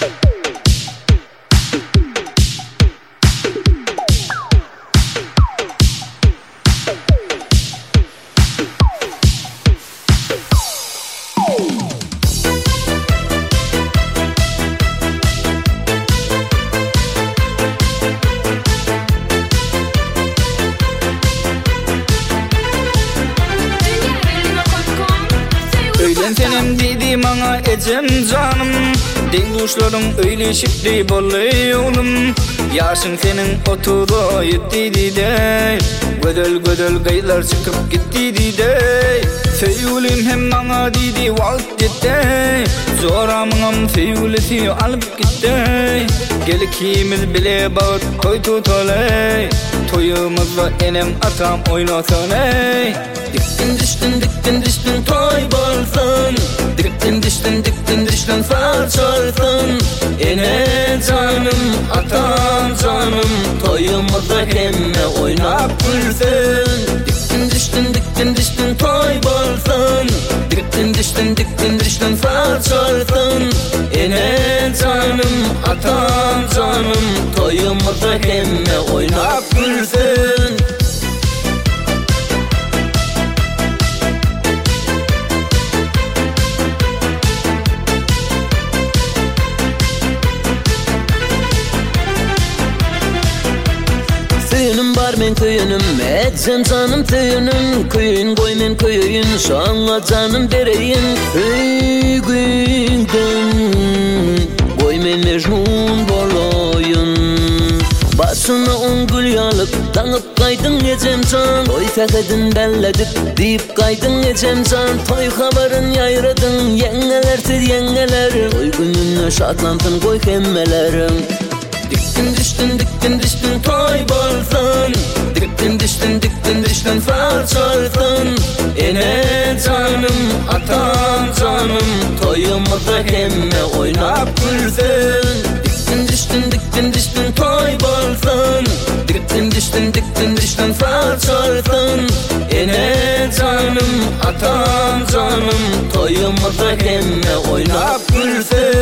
Senem dedi bana ecem canım, denguşlarım öyle şifre boluyum. Yaşın senin oturuyor dedi de, gödel gödel gaylar çıkıp gitti de. Sevgilim hem bana dedi vakt gitti, zoramam sevgilisi alıp gitti. Gel ikimiz bile bağır koy tutolay, toyumuzda enem atam oynasana. Diktin düştün toy bolsun, diktin düştün farç olsun. Ene canım atam canım, toyumuzda hemme oynap gülsün. Diktin düştün toy bolsun, diktin düştün farç olsun. Ene canım atam canım, toyumuzda hemme oynap gülsün. Tüyünüm var men köyünüm, etsem canım tüyünüm. Köyün koy men köyün, şanla canım dereyin. Öygünden koy men mecnun boloyun. Başına on gül yalıp, tanıp kaydın ecem can. Toy fekedin belledik, deyip kaydın ecem can. Toy haberin yayradın, yengelertir yengeler. Toy gününe şatlantın koy hemmelerim. Diktin düştün toy bolsun, diktin düştün farç olsun. Ene canım atam canım, toyumuzda hemme oynap gülsün. Diktin düştün toy bolsun, diktin düştün farç olsun. Ene canım atam canım, toyumuzda hemme oynap gülsün.